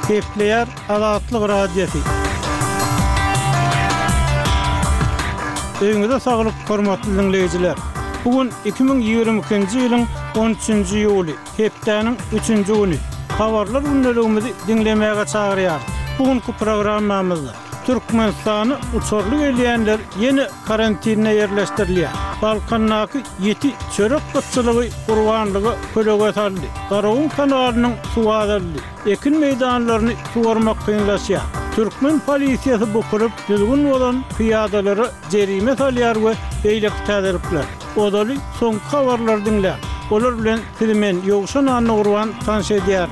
Kepler Azatlyk Radiosu. Öňüňizde saglyk, hormatly dinleyijiler. Bugün 2022-nji ýylyň 13-nji ýuly, hepdeniň 3-nji güni. Habarlar gündeligimizi dinlemäge çagyrýar. Bugünkü programmamyzda Türkmenistany uçurly gelýänler ýene karantinine ýerleşdirilýär. Balkandaky 7 çörek gıtçylygy gurbanlygy köleге saldy. Garawun kanalynyň suwazarly, ekin meýdanlaryny suwarmak kynlaşýar. Türkmen polisiýasy bu kurup düzgün bolan piýadalary jerime salýar we beýlek täziripler. Odaly soňky habarlar dinlä. Olar bilen filmen ýogşan anny gurban tanış edýär.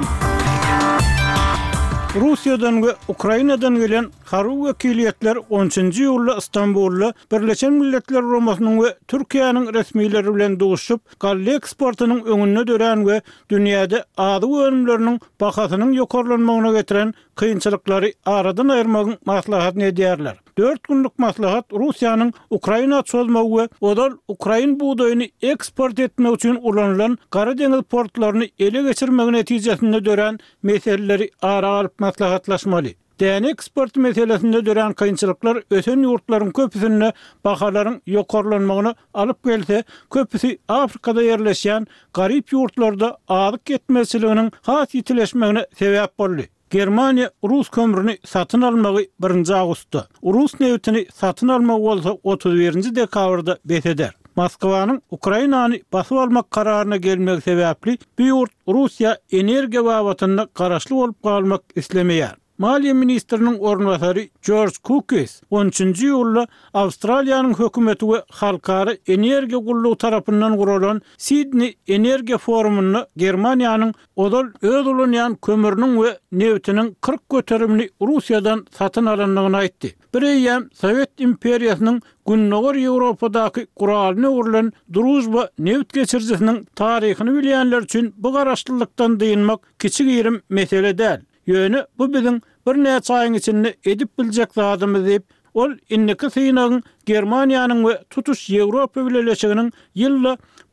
Russiýadan we Ukrainadan gelen harby wekiliýetler 10-njy ýylda Istanbulda Birleşen Milletler Romasynyň we Türkiýanyň resmiýetleri bilen duguşup, galle eksportynyň öňüne dören we dünýäde ady önümleriniň bahasynyň ýokarlanmagyna getiren kynçylyklary aradan aýyrmagyň maslahatyny edýärler. 4 günlük maslahat Russiýanyň Ukraina çözmegi we odal Ukrain buğdaýyny eksport etmek üçin ulanylan Gara deňiz portlaryny ele geçirmegi netijesinde dören meseleleri ara alyp maslahatlaşmaly. Däne eksport meselesinde dören kynçylyklar öten ýurtlaryň köpüsine bahalaryň ýokarlanmagyna alyp gelse, köpüsi Afrikada ýerleşýän garyp ýurtlarda alyk getmesiliginiň has ýitileşmegine sebäp boldy. Germaniya Rus kömürünü satın almagy 1-nji awgustda, Rus neftini satın almagy bolsa 31-nji dekabrda beteder. Moskwanyň Ukrainany basyp almak kararyna gelmegi sebäpli bu ýurt Russiýa energiýa babatyna garaşly bolup galmak islemeýär. Maliýe ministriniň ornbasary George Cookes 13-nji ýylda Awstraliýanyň hökümeti we halkara energiýa gullugy tarapyndan guralan Sydney Energiýa forumuny Germaniýanyň odal öz ulanýan kömüriniň we neftiniň 40 göterimini Russiýadan satyn alanlygyny aýtdy. Bireyem Sovet imperiýasynyň Günnäger Ýewropadaky guralyny urulan Druzhba neft geçirjisiniň taryhyny bilýänler üçin bu garaşdyrlykdan diýinmek kiçik ýerim mesele däl. Ýöne bu biziň bir näçe aýyň içinde edip biljek zadymyz diýip, ol inniki synagyň Germaniýanyň we tutuş Ýewropa bileşiginiň ýylda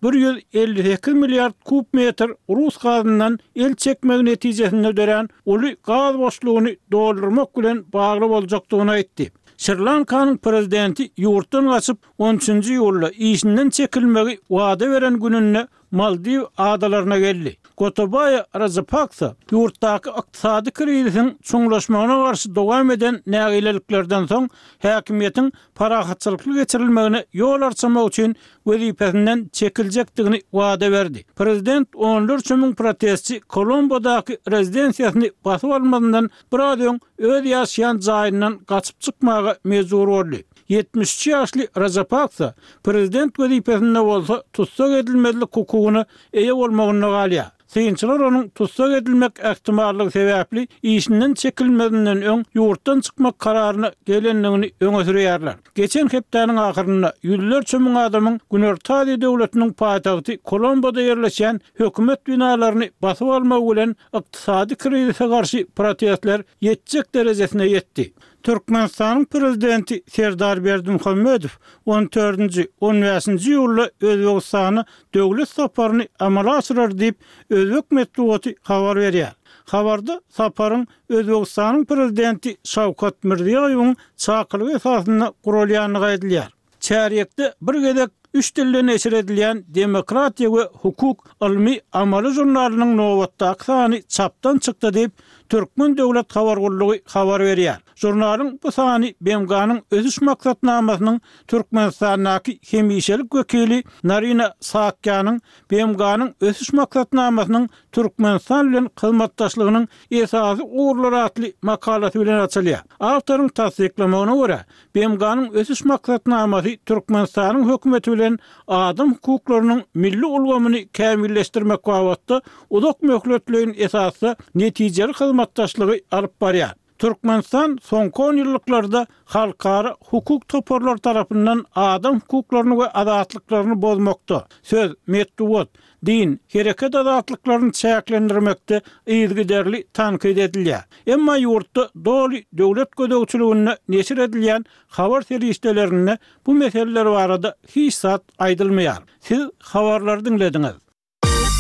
158 milliard kub metr Rus gazyndan el çekmegi netijesinde dören uly gaz boşlugyny doldurmak bilen bagly boljakdygyny aýtdy. Sri Lankanyň prezidenti ýurtdan gaçyp 13-nji ýylda işinden çekilmegi wada beren gününe Maldiv adalaryna geldi. Gotabaya Rajapaksa ýurtdaky ykdysady krizisiň çoňlaşmagyna garşy dowam eden nägileliklerden soň häkimiýetiň parahatçylykly geçirilmegine ýol açmak üçin wezipesinden çekiljekdigini wada berdi. Prezident 14 ming protestçi Kolombodaky rezidensiýasyny basyp almadan bir öň öz ýaşaýan jaýyndan gaçyp çykmaga mejbur boldy. 73 ýaşly Rajapaksa prezident wezipesinde bolsa tutsak edilmezlik hukugyny eýe bolmagyny galýar. Synçylar onuň tutsak edilmek ähtimallygy sebäpli işinden çekilmedinden öň ýurtdan çykmak kararyna gelenligini öňe sürýärler. Geçen hepdeniň ahyrynda ýüzlerçe ming adamyň Günertadi döwletiniň paýtagty Kolomboda ýerleşen hökümet binalaryny basyp almak bilen ykdysady krizise garşy protestler ýetjek derejesine ýetdi. Türkmenistanyň prezidenti Serdar Berdimuhammedow 14-nji 15-nji ýylda Özbegistany döwlet saparyny amala aşyrar diýip Özbek medeniýeti habar berýär. Habarda saparyň Özbegistanyň prezidenti Şawkat Mirziýowyň çakyrygy esasynda gurulýanyny aýdylýar. Çärekde bir gezek 3 tilde neşir edilýän Demokratiýa we Hukuk ilmi amaly jurnalynyň nowatdaky sany çapdan çykdy diýip Türkmen döwlet habar gullugy habar berýär. Jurnalyň bu sany BMG-nyň özüş maksatnamasynyň Türkmenistanyň hemişelik wekili Narina Saakýanyň BMG-nyň özüş maksatnamasynyň Türkmenistan bilen hyzmatdaşlygynyň esasy uğurlary atly makalasy bilen açylýar. Awtoryň tasdiklamagyna görä, BMG-nyň özüş maksatnamasy Türkmenistanyň hökümeti bilen adam hukuklarynyň milli ulgamyny kämilleşdirmek wagtynda uzak möhletliğin esasy netijeli hyzmatdaşlygy alyp barýar. Türkmenistan soňky 10 ýyllarda halkara hukuk toporlar tarapyndan adam hukuklaryny we azatlyklaryny bozmakda, söz, medeniýet, din, hereket azatlyklaryny çäklendirmekde ýygyderli tankyd edilýär. Emma ýurtda doly döwlet gödäwçiligine neşir edilýän habar serişdelerinde bu meseleler barada hiç zat aýdylmaýar. Siz habarlary dinlediňiz.